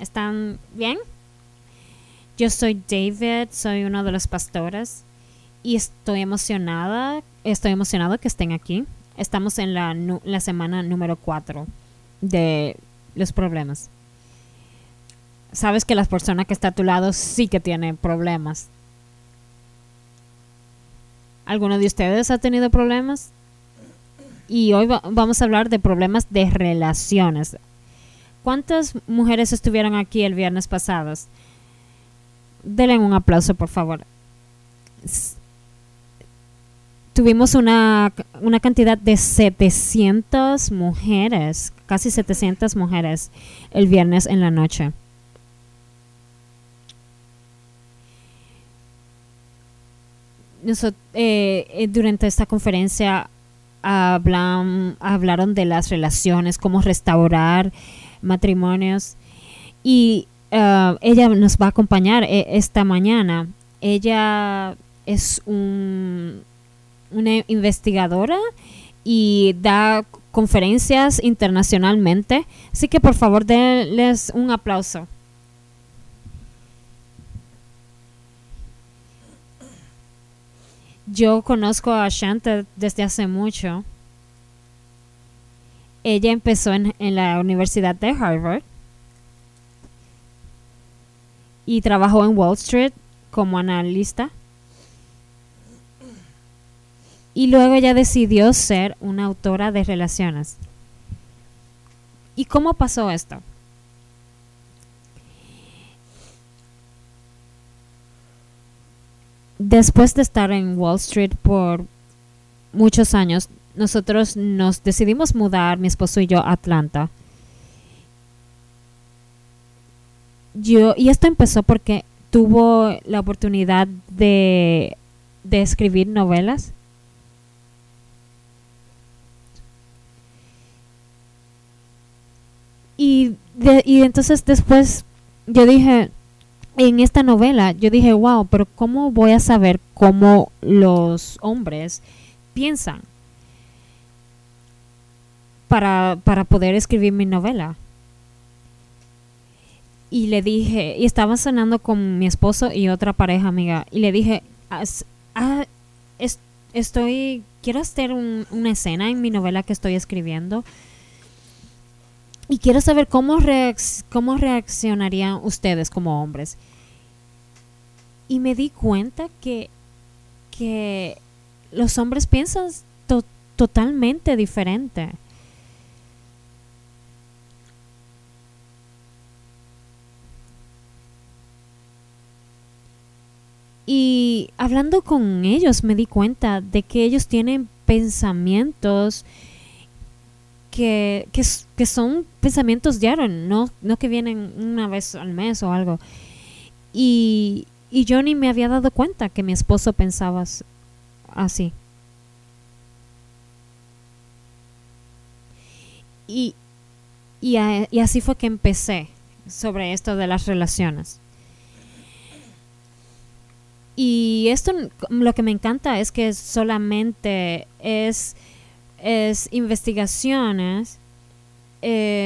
¿Están bien? Yo soy David, soy uno de los pastores y estoy emocionado que estén aquí. Estamos en la semana número 4 de los problemas. Sabes que la persona que está a tu lado sí que tiene problemas. ¿Alguno de ustedes ha tenido problemas? Y hoy vamos a hablar de problemas de relaciones. ¿Cuántas mujeres estuvieron aquí el viernes pasado? Denle un aplauso, por favor. Tuvimos una cantidad de 700 mujeres, casi 700 mujeres el viernes en la noche. Durante esta conferencia hablaron de las relaciones, cómo restaurar matrimonios y ella nos va a acompañar esta mañana. Ella es una investigadora y da conferencias internacionalmente, así que por favor denles un aplauso. Yo conozco a Shanta desde hace mucho. Ella empezó en la Universidad de Harvard y trabajó en Wall Street como analista. Y luego ella decidió ser una autora de relaciones. ¿Y cómo pasó esto? Después de estar en Wall Street por muchos años, nosotros nos decidimos mudar, mi esposo y yo, a Atlanta. Y esto empezó porque tuvo la oportunidad de escribir novelas. Y entonces después yo dije, en esta novela, yo dije, wow, pero ¿cómo voy a saber cómo los hombres piensan para poder escribir mi novela? Y le dije, y estaba cenando con mi esposo y otra pareja amiga, y le dije, quiero hacer una escena en mi novela que estoy escribiendo. Y quiero saber cómo reaccionarían ustedes como hombres. Y me di cuenta que los hombres piensan totalmente diferente. Y hablando con ellos me di cuenta de que ellos tienen pensamientos que son pensamientos diarios, no que vienen una vez al mes o algo. Y yo ni me había dado cuenta que mi esposo pensaba así. Y así fue que empecé sobre esto de las relaciones. Y esto, lo que me encanta es que solamente es investigaciones, no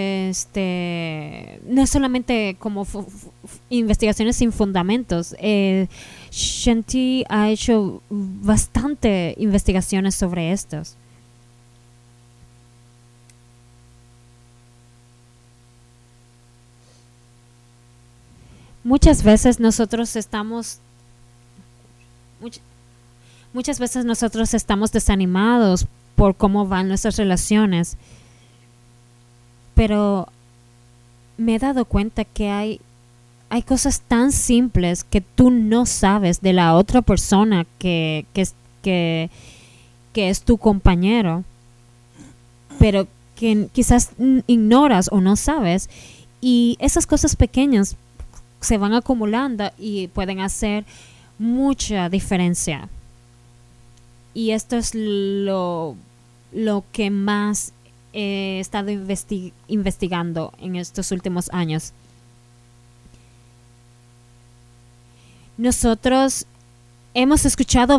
es solamente como investigaciones sin fundamentos. Shanti ha hecho bastante investigaciones sobre estos. Muchas veces nosotros estamos desanimados por cómo van nuestras relaciones, pero me he dado cuenta que hay cosas tan simples que tú no sabes de la otra persona que es tu compañero, pero que quizás ignoras o no sabes, y esas cosas pequeñas se van acumulando y pueden hacer mucha diferencia. Y esto es lo que más he estado investigando en estos últimos años. Nosotros hemos escuchado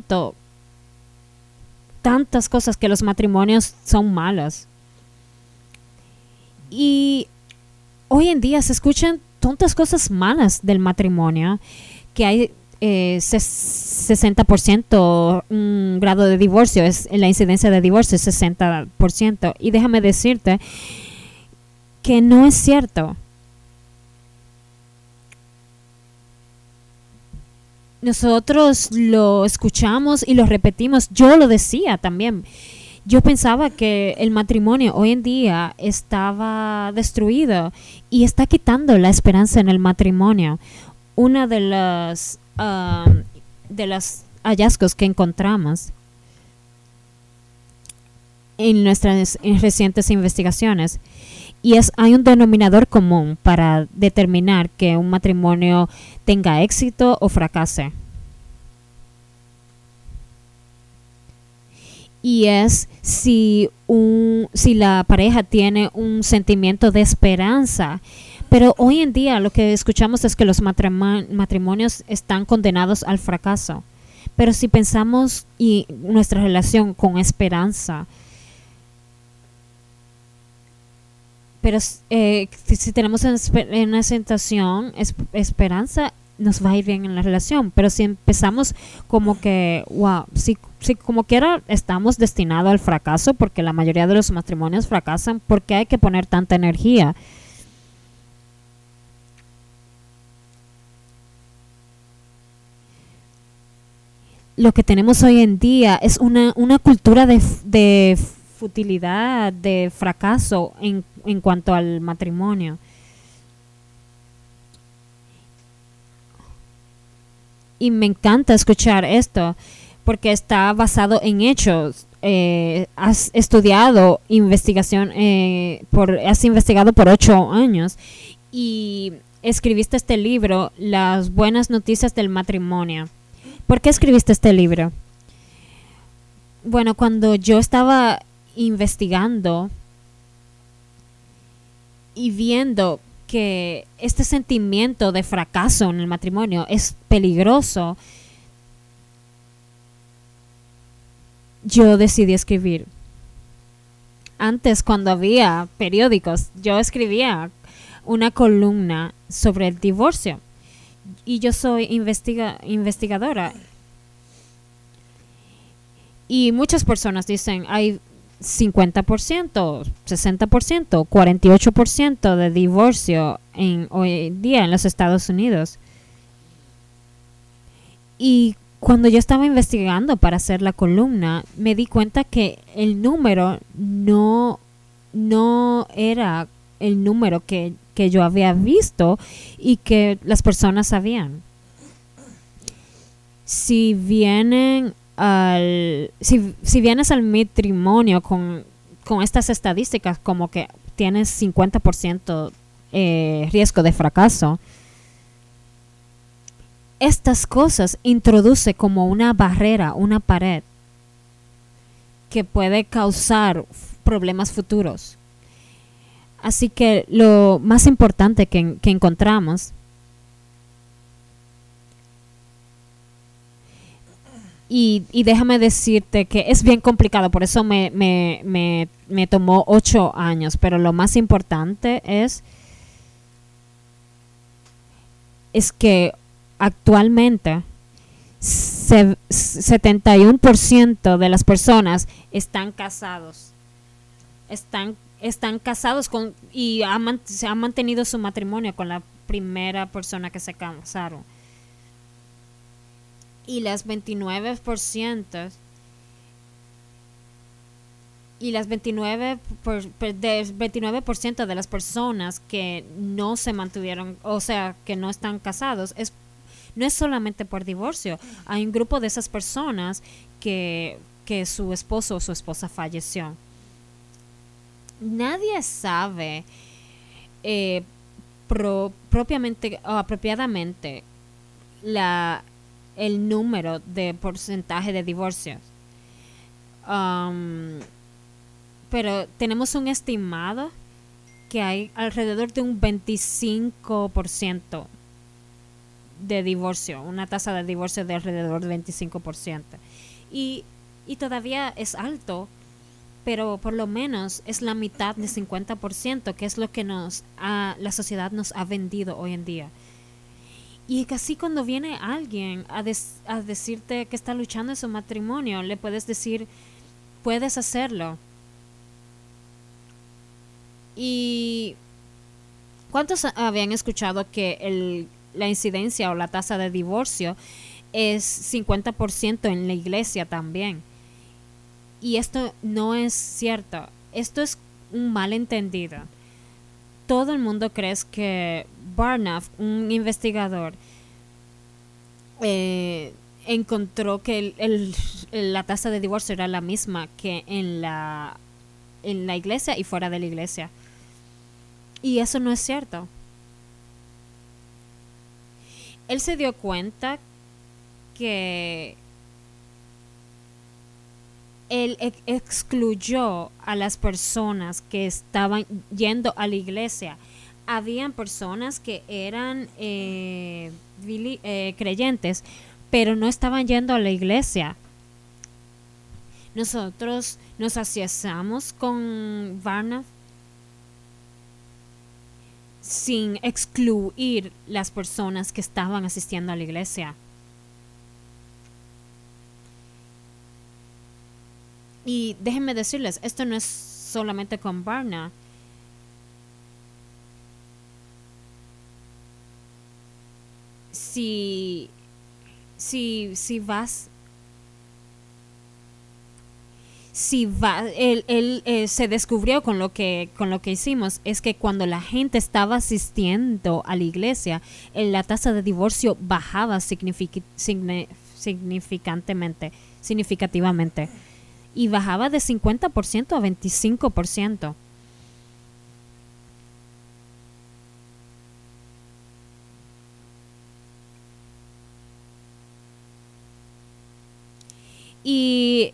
tantas cosas, que los matrimonios son malos. Y hoy en día se escuchan tantas cosas malas del matrimonio, que hay 60% un grado de divorcio, es la incidencia de divorcio es 60%. Y déjame decirte que no es cierto. Nosotros lo escuchamos y lo repetimos. Yo lo decía también. Yo pensaba que el matrimonio hoy en día estaba destruido y está quitando la esperanza en el matrimonio. Una de los hallazgos que encontramos en nuestras recientes investigaciones, y hay un denominador común para determinar que un matrimonio tenga éxito o fracase. Y es si la pareja tiene un sentimiento de esperanza. Pero hoy en día lo que escuchamos es que los matrimonios están condenados al fracaso. Pero si pensamos y nuestra relación con esperanza, pero si tenemos una sensación, esperanza, nos va a ir bien en la relación. Pero si empezamos como que, wow, si como quiera estamos destinados al fracaso, porque la mayoría de los matrimonios fracasan, ¿por qué hay que poner tanta energía? Lo que tenemos hoy en día es una cultura de futilidad, de fracaso en cuanto al matrimonio. Y me encanta escuchar esto porque está basado en hechos. Has estudiado has investigado por 8 años y escribiste este libro, Las buenas noticias del matrimonio. ¿Por qué escribiste este libro? Bueno, cuando yo estaba investigando y viendo que este sentimiento de fracaso en el matrimonio es peligroso, yo decidí escribir. Antes, cuando había periódicos, yo escribía una columna sobre el divorcio. Y yo soy investigadora. Y muchas personas dicen, hay 50%, 60%, 48% de divorcio hoy en día en los Estados Unidos. Y cuando yo estaba investigando para hacer la columna, me di cuenta que el número no era el número que yo había visto y que las personas sabían. Si vienes al matrimonio con estas estadísticas, como que tienes 50% riesgo de fracaso, estas cosas introduce como una barrera, una pared que puede causar problemas futuros. Así que lo más importante que encontramos, y déjame decirte que es bien complicado, por eso me tomó 8 años, pero lo más importante es que actualmente 71% de las personas están casados. Están casados y se han mantenido su matrimonio con la primera persona que se casaron. Y las 29% de las personas que no se mantuvieron, o sea, que no están casados, no es solamente por divorcio. Hay un grupo de esas personas que su esposo o su esposa falleció. Nadie sabe apropiadamente el número de porcentaje de divorcios. Pero tenemos un estimado que hay alrededor de un 25% de divorcio, una tasa de divorcio de alrededor del 25%. Y todavía es alto pero por lo menos es la mitad de 50%, que es lo que la sociedad nos ha vendido hoy en día. Y casi cuando viene alguien a decirte que está luchando en su matrimonio, le puedes decir, puedes hacerlo. ¿Y cuántos habían escuchado que la incidencia o la tasa de divorcio es 50% en la iglesia también? Y esto no es cierto. Esto es un malentendido. Todo el mundo cree que Barna, un investigador, encontró que la tasa de divorcio era la misma que en la iglesia y fuera de la iglesia. Y eso no es cierto. Él se dio cuenta que él excluyó a las personas que estaban yendo a la iglesia. Habían personas que eran creyentes, pero no estaban yendo a la iglesia. Nosotros nos asociamos con Barna sin excluir las personas que estaban asistiendo a la iglesia. Y déjenme decirles, esto no es solamente con Barna. Si vas, él se descubrió con lo que hicimos, es que cuando la gente estaba asistiendo a la iglesia, la tasa de divorcio bajaba significativamente. Y bajaba de 50% a 25%. Y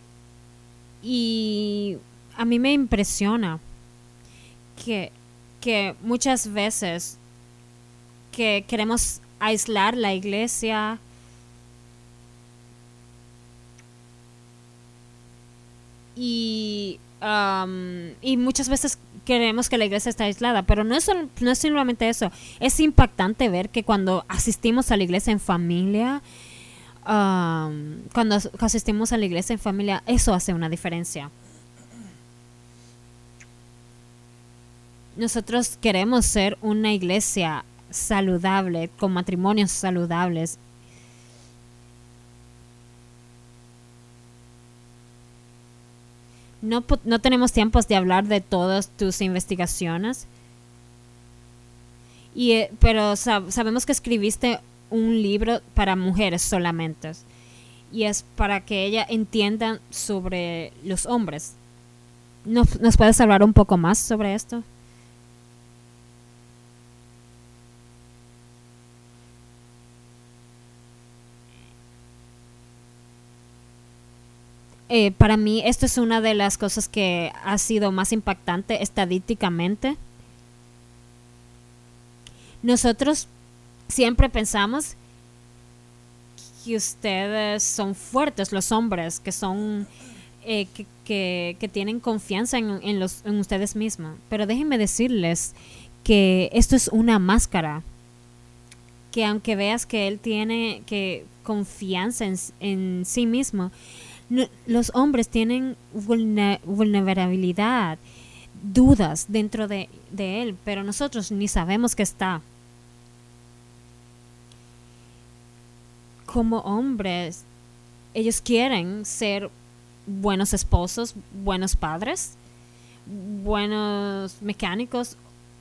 a mí me impresiona que muchas veces que queremos aislar la iglesia y muchas veces queremos que la iglesia esté aislada, pero no es simplemente eso. Es impactante ver que cuando asistimos a la iglesia en familia, cuando asistimos a la iglesia en familia, eso hace una diferencia. Nosotros queremos ser una iglesia saludable, con matrimonios saludables. No tenemos tiempos de hablar de todas tus investigaciones, pero sabemos que escribiste un libro para mujeres solamente, y es para que ellas entiendan sobre los hombres. ¿Nos puedes hablar un poco más sobre esto? Para mí esto es una de las cosas que ha sido más impactante estadísticamente. Nosotros siempre pensamos que ustedes son fuertes, los hombres, que son que tienen confianza en ustedes mismos. Pero déjenme decirles que esto es una máscara. Que aunque veas que él tiene confianza en sí mismo, los hombres tienen vulnerabilidad, dudas dentro de él, pero nosotros ni sabemos que está. Como hombres, ellos quieren ser buenos esposos, buenos padres, buenos mecánicos,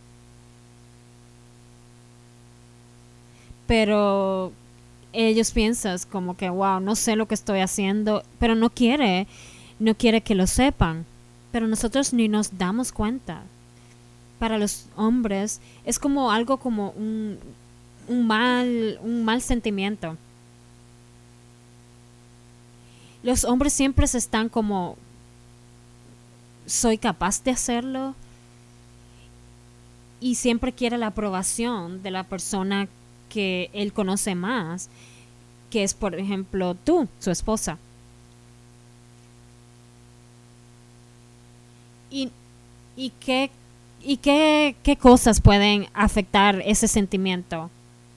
pero ellos piensan como que, wow, no sé lo que estoy haciendo, pero no quiere que lo sepan. Pero nosotros ni nos damos cuenta. Para los hombres es como algo como un mal sentimiento. Los hombres siempre se están como, soy capaz de hacerlo, y siempre quiere la aprobación de la persona que él conoce más, que es, por ejemplo, tú, su esposa. Y, y qué, qué cosas pueden afectar ese sentimiento.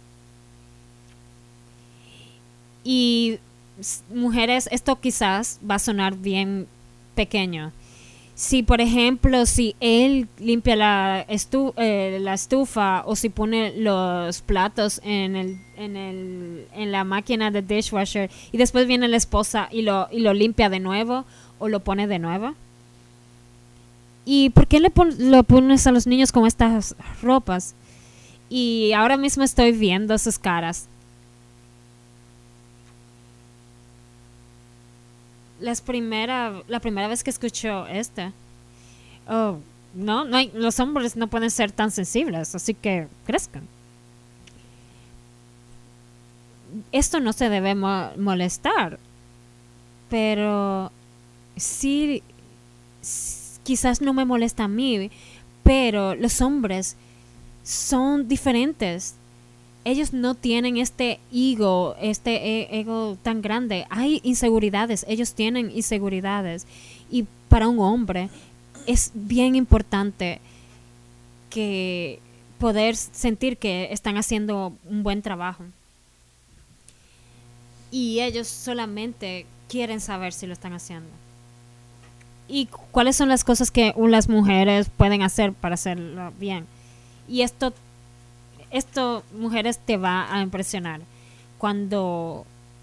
Y mujeres, esto quizás va a sonar bien pequeño. Si, por ejemplo, si él limpia la estufa o si pone los platos en la máquina de dishwasher y después viene la esposa y lo limpia de nuevo o lo pone de nuevo. ¿Y por qué lo pones a los niños con estas ropas? Y ahora mismo estoy viendo sus caras. La primera vez que escucho oh, no hay, los hombres no pueden ser tan sensibles, así que crezcan. Esto no se debe molestar, pero sí, quizás no me molesta a mí, pero los hombres son diferentes. Ellos no tienen este ego tan grande. Hay inseguridades, ellos tienen inseguridades. Y para un hombre es bien importante que poder sentir que están haciendo un buen trabajo. Y ellos solamente quieren saber si lo están haciendo. Y cuáles son las cosas que las mujeres pueden hacer para hacerlo bien. Y esto mujeres te va a impresionar. Cuando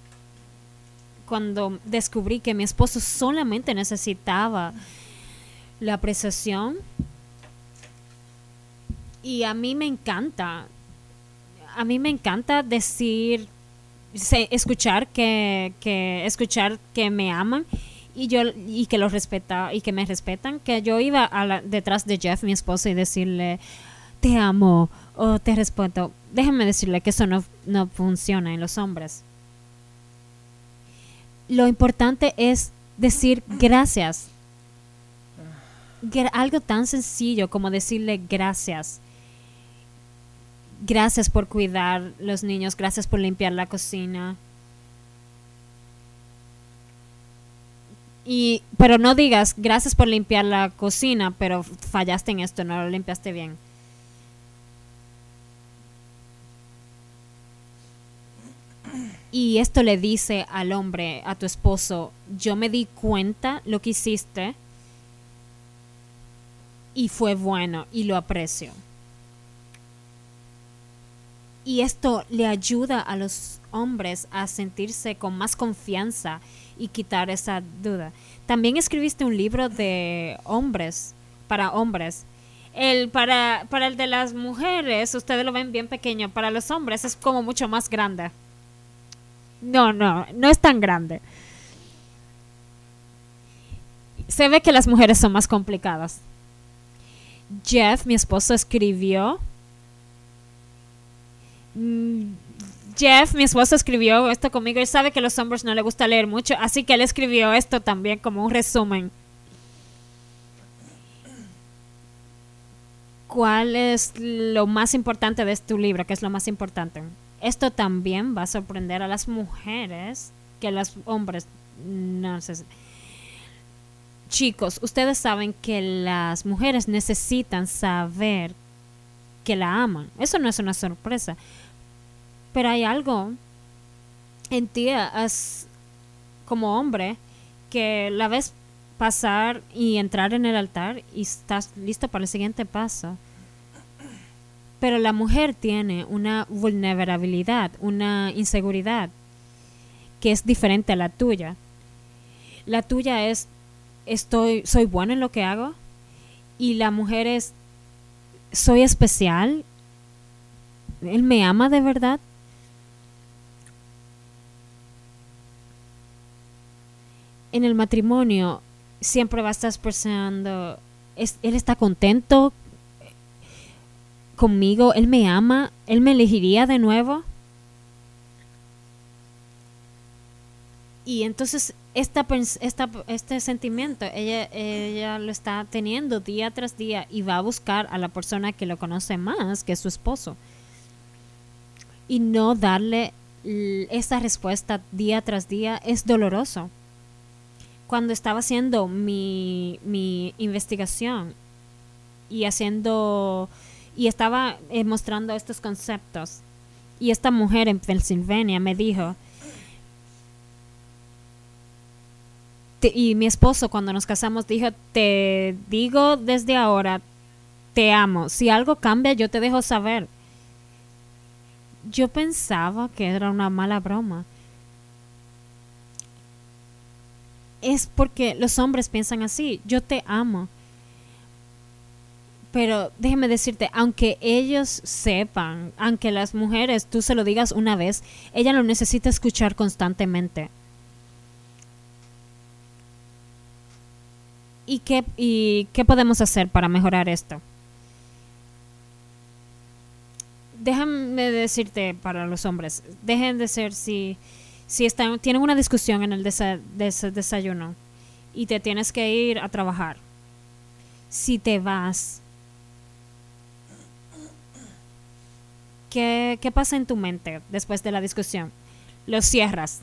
descubrí que mi esposo solamente necesitaba la apreciación, y a mí me encanta decir, escuchar que me aman y que los respeta y que me respetan, que yo iba detrás de Jeff, mi esposo, y decirle te amo o te respeto. Déjenme decirle que eso no funciona en los hombres. Lo importante es decir gracias. Algo tan sencillo como decirle gracias. Gracias por cuidar los niños, gracias por limpiar la cocina. Pero no digas gracias por limpiar la cocina, pero fallaste en esto, no lo limpiaste bien. Y esto le dice al hombre, a tu esposo, yo me di cuenta lo que hiciste y fue bueno y lo aprecio. Y esto le ayuda a los hombres a sentirse con más confianza y quitar esa duda. También escribiste un libro de hombres, para hombres. Para el de las mujeres, ustedes lo ven bien pequeño. Para los hombres es como mucho más grande. No es tan grande. Se ve que las mujeres son más complicadas. Jeff, mi esposo, escribió esto conmigo. Él sabe que a los hombres no les gusta leer mucho, así que él escribió esto también como un resumen. ¿Cuál es lo más importante de este libro? ¿Qué es lo más importante? Esto también va a sorprender a las mujeres que a los hombres no sé. Chicos, ustedes saben que las mujeres necesitan saber que la aman. Eso no es una sorpresa. Pero hay algo en ti como hombre que la ves pasar y entrar en el altar y estás listo para el siguiente paso. Pero la mujer tiene una vulnerabilidad, una inseguridad que es diferente a la tuya. La tuya es soy bueno en lo que hago, y la mujer es soy especial. Él me ama de verdad. En el matrimonio siempre va a estar pensando, él está contento conmigo, él me ama, él me elegiría de nuevo. Y entonces este sentimiento ella lo está teniendo día tras día, y va a buscar a la persona que lo conoce más, que es su esposo, y no darle esa respuesta día tras día es doloroso. cuando estaba haciendo mi investigación y estaba mostrando estos conceptos, y esta mujer en Pensilvania me dijo, y mi esposo cuando nos casamos dijo, te digo desde ahora, te amo, si algo cambia yo te dejo saber. Yo pensaba que era una mala broma. Es porque los hombres piensan así, yo te amo. Pero déjeme decirte, aunque ellos sepan, aunque las mujeres tú se lo digas una vez, ella lo necesita escuchar constantemente. ¿Y qué podemos hacer para mejorar esto? Déjame decirte para los hombres, dejen de ser si tienen una discusión en el desayuno y te tienes que ir a trabajar. Si te vas, ¿qué pasa en tu mente después de la discusión? Lo cierras.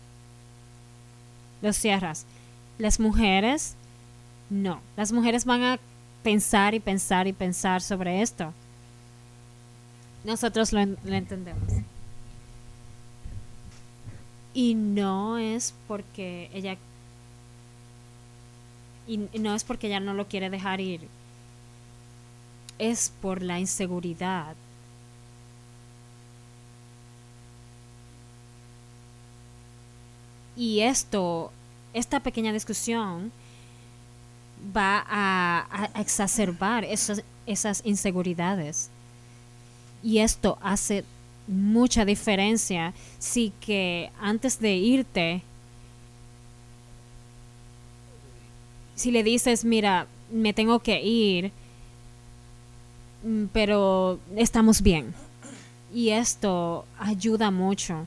Las mujeres, no. Las mujeres van a pensar y pensar y pensar sobre esto. Nosotros lo entendemos. Y no es porque ella no lo quiere dejar ir. Es por la inseguridad. Y esta pequeña discusión va a exacerbar esas inseguridades. Y esto hace mucha diferencia si que antes de irte, si le dices, mira, me tengo que ir, pero estamos bien. Y esto ayuda mucho.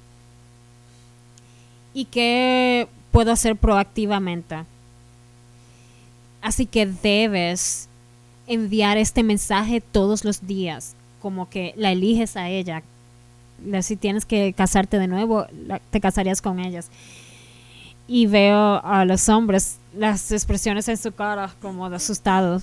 ¿Y qué puedo hacer proactivamente? Así que debes enviar este mensaje todos los días, como que la eliges a ella. Si tienes que casarte de nuevo, te casarías con ellas. Y veo a los hombres, las expresiones en su cara como de asustados.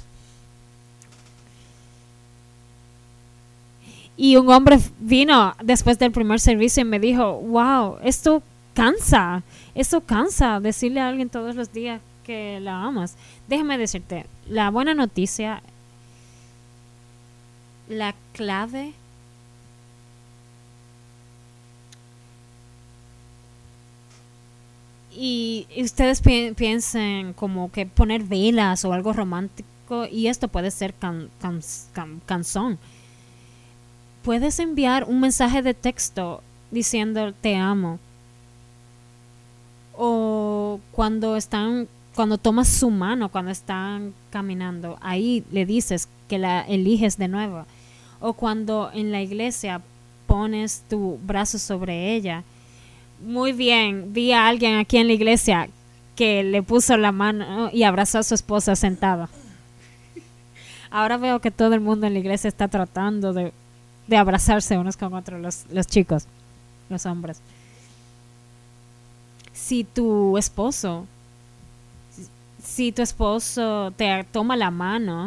Y un hombre vino después del primer servicio y me dijo, wow, esto cansa decirle a alguien todos los días que la amas. Déjame decirte, la buena noticia, la clave y ustedes piensen como que poner velas o algo romántico, y esto puede ser canzón. Puedes enviar un mensaje de texto diciendo te amo, o cuando tomas su mano cuando están caminando, ahí le dices que la eliges de nuevo, o cuando en la iglesia pones tu brazo sobre ella. Muy bien, vi a alguien aquí en la iglesia que le puso la mano y abrazó a su esposa sentada. Ahora veo que todo el mundo en la iglesia está tratando de abrazarse unos con otros, los chicos, los hombres. Si tu esposo te toma la mano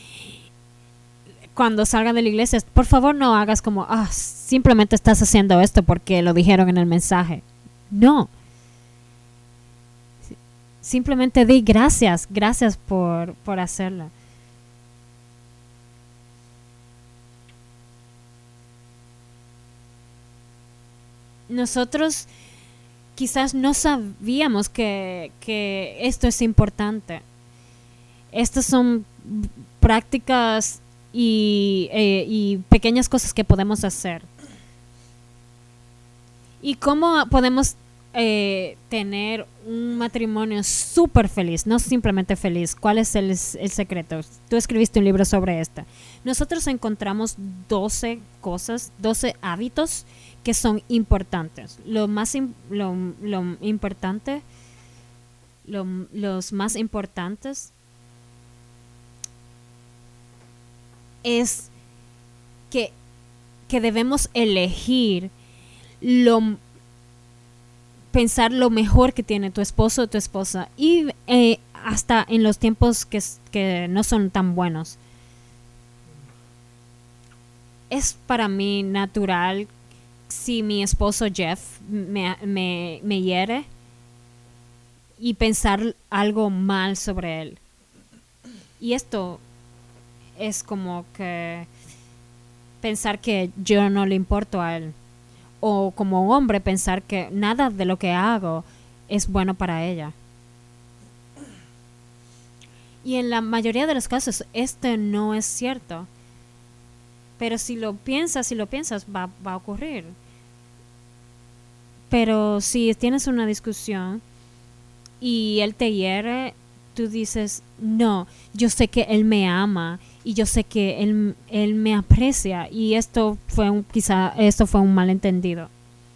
cuando salgan de la iglesia, por favor no hagas como, simplemente estás haciendo esto porque lo dijeron en el mensaje. No. Simplemente di gracias por hacerlo. Nosotros quizás no sabíamos que esto es importante. Estas son prácticas y pequeñas cosas que podemos hacer. ¿Y cómo podemos tener un matrimonio súper feliz? No simplemente feliz. ¿Cuál es el secreto? Tú escribiste un libro sobre esto. Nosotros encontramos 12 hábitos que son importantes. Los más importantes es que debemos elegir pensar lo mejor que tiene tu esposo o tu esposa, y hasta en los tiempos que no son tan buenos. Es para mí natural si mi esposo Jeff me hiere y pensar algo mal sobre él. Y esto es como que pensar que yo no le importo a él. O como hombre pensar que nada de lo que hago es bueno para ella. Y en la mayoría de los casos esto no es cierto. Pero si lo piensas, va a ocurrir. Pero si tienes una discusión y él te hiere, tú dices, no, yo sé que él me ama y yo sé que él me aprecia, y esto fue un malentendido.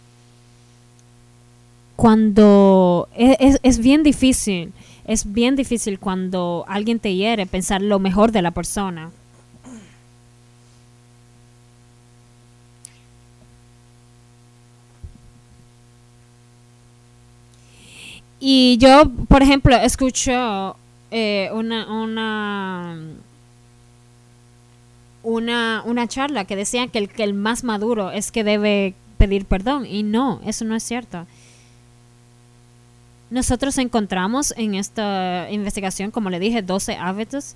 Cuando es bien difícil cuando alguien te hiere pensar lo mejor de la persona. Y yo, por ejemplo, escucho una charla que decía que el más maduro es que debe pedir perdón, y no, eso no es cierto. Nosotros encontramos en esta investigación, como le dije, 12 hábitos,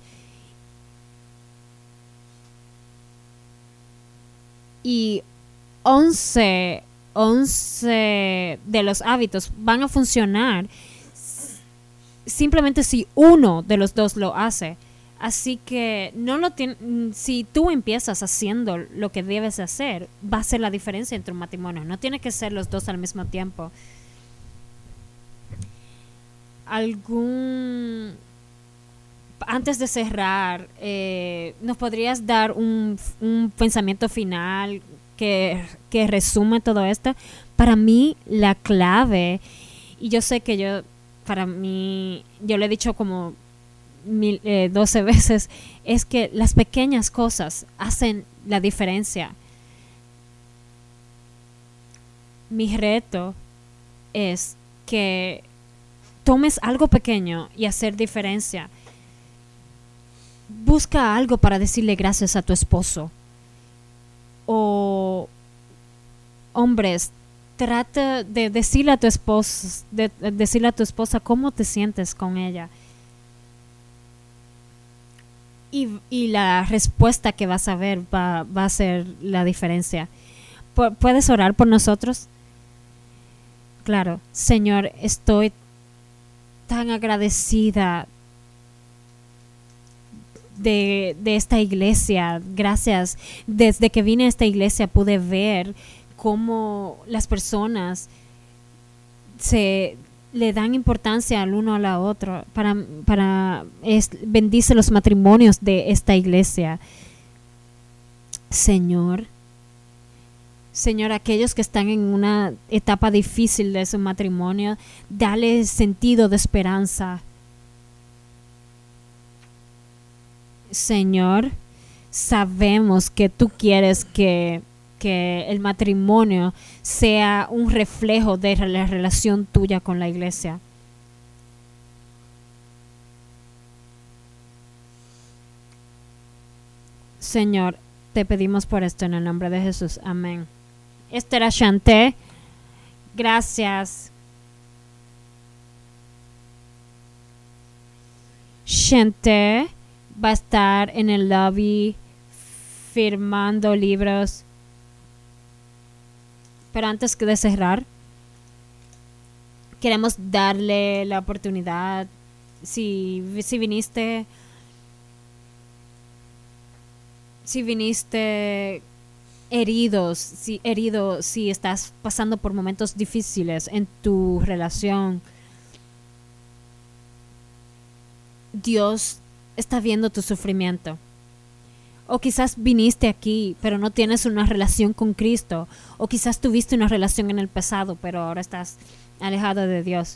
y 11 de los hábitos van a funcionar simplemente si uno de los dos lo hace. Así que si tú empiezas haciendo lo que debes hacer, va a ser la diferencia entre un matrimonio. No tiene que ser los dos al mismo tiempo. Antes de cerrar, ¿nos podrías dar un pensamiento final que resume todo esto? Para mí, la clave, y yo sé que para mí, yo lo he dicho como 12 veces, es que las pequeñas cosas hacen la diferencia. Mi reto es que tomes algo pequeño y hacer diferencia. Busca algo para decirle gracias a tu esposo. O hombres, trata de decirle a tu esposa cómo te sientes con ella. Y la respuesta que vas a ver va a ser la diferencia. ¿Puedes orar por nosotros? Claro. Señor, estoy tan agradecida de esta iglesia. Gracias. Desde que vine a esta iglesia pude ver cómo las personas le dan importancia al uno a la otra. Bendice los matrimonios de esta iglesia. Señor, aquellos que están en una etapa difícil de su matrimonio, dale sentido de esperanza. Señor, sabemos que tú quieres que el matrimonio sea un reflejo de la relación tuya con la iglesia. Señor, te pedimos por esto en el nombre de Jesús. Amén. Esta era Chanté. Gracias. Chanté va a estar en el lobby firmando libros. Pero antes de cerrar, queremos darle la oportunidad, si viniste herido, si estás pasando por momentos difíciles en tu relación, Dios está viendo tu sufrimiento. O quizás viniste aquí, pero no tienes una relación con Cristo. O quizás tuviste una relación en el pasado, pero ahora estás alejado de Dios.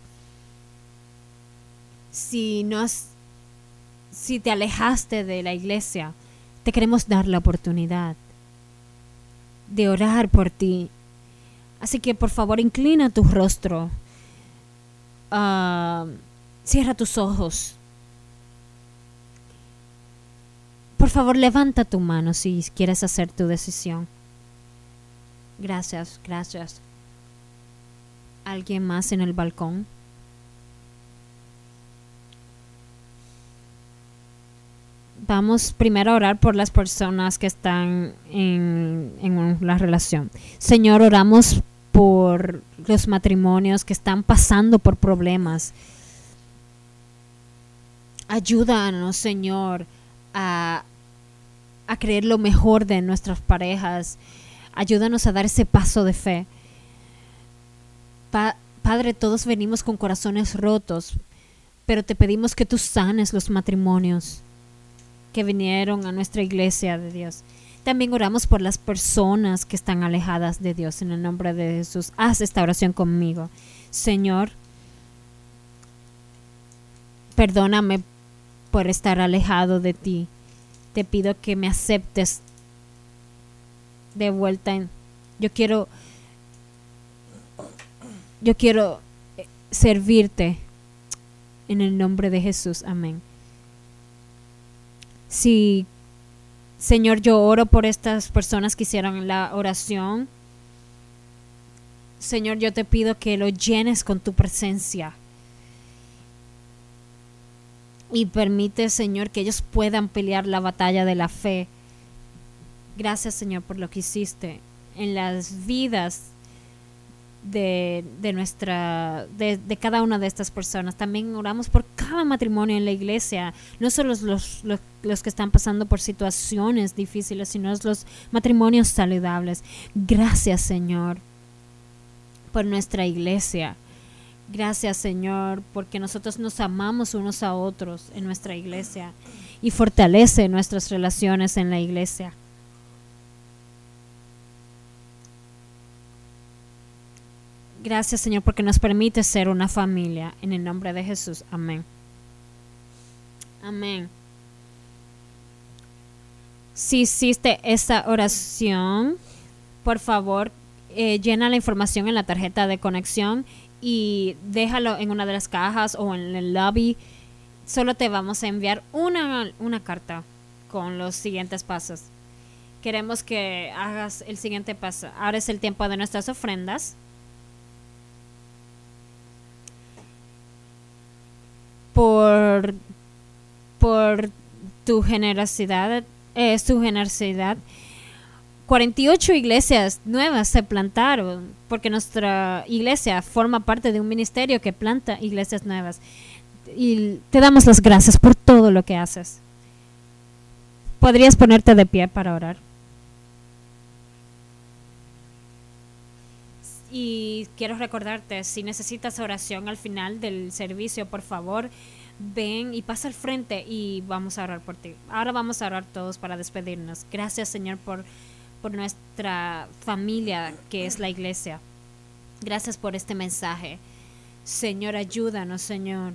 Si te alejaste de la iglesia, te queremos dar la oportunidad de orar por ti. Así que por favor inclina tu rostro ah, cierra tus ojos. Por favor, levanta tu mano si quieres hacer tu decisión. Gracias, gracias. ¿Alguien más en el balcón? Vamos primero a orar por las personas que están en la relación. Señor, oramos por los matrimonios que están pasando por problemas. Ayúdanos, Señor, a creer lo mejor de nuestras parejas. Ayúdanos a dar ese paso de fe. Padre, todos venimos con corazones rotos, pero te pedimos que tú sanes los matrimonios que vinieron a nuestra iglesia de Dios. También oramos por las personas que están alejadas de Dios. En el nombre de Jesús, haz esta oración conmigo. Señor, perdóname por estar alejado de ti. Te pido que me aceptes de vuelta. Yo quiero servirte en el nombre de Jesús. Amén. Sí, Señor, yo oro por estas personas que hicieron la oración. Señor, yo te pido que lo llenes con tu presencia. Y permite, Señor, que ellos puedan pelear la batalla de la fe. Gracias, Señor, por lo que hiciste en las vidas de cada una de estas personas. También oramos por cada matrimonio en la iglesia, no solo los que están pasando por situaciones difíciles, sino los matrimonios saludables. Gracias, Señor, por nuestra iglesia. Gracias, Señor, porque nosotros nos amamos unos a otros en nuestra iglesia y fortalece nuestras relaciones en la iglesia. Gracias, Señor, porque nos permite ser una familia. En el nombre de Jesús. Amén. Amén. Si hiciste esa oración, por favor, llena la información en la tarjeta de conexión y déjalo en una de las cajas o en el lobby. Solo te vamos a enviar una carta con los siguientes pasos. Queremos que hagas el siguiente paso. Ahora es el tiempo de nuestras ofrendas. Por tu generosidad, su generosidad. 48 iglesias nuevas se plantaron porque nuestra iglesia forma parte de un ministerio que planta iglesias nuevas. Y te damos las gracias por todo lo que haces. ¿Podrías ponerte de pie para orar? Y quiero recordarte, si necesitas oración al final del servicio, por favor, ven y pasa al frente y vamos a orar por ti. Ahora vamos a orar todos para despedirnos. Gracias, Señor, por nuestra familia que es la iglesia. Gracias por este mensaje. Señor, ayúdanos, Señor,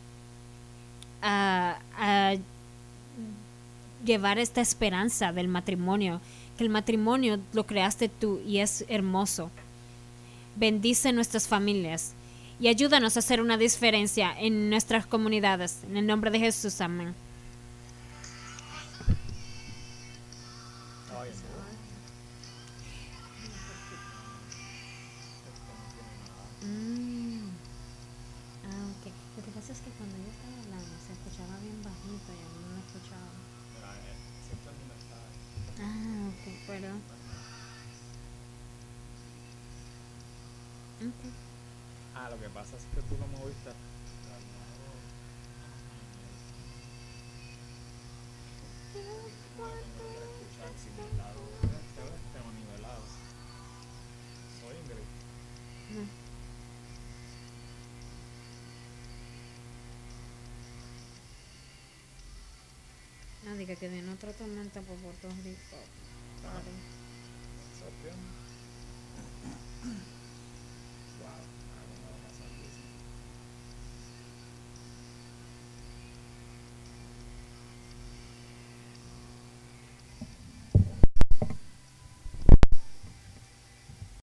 a llevar esta esperanza del matrimonio, que el matrimonio lo creaste tú y es hermoso. Bendice nuestras familias y ayúdanos a hacer una diferencia en nuestras comunidades. En el nombre de Jesús, amén. Okay. Lo que pasa es que cuando yo estaba hablando se escuchaba bien bajito y a mí no me escuchaba. Ok, pero... Okay. Lo que pasa es que tú lo moviste. Escuchar simulado, tema nivelado. Soy Ingrid. No. No, diga que viene otra tormenta por Puerto Rico. Sorprende.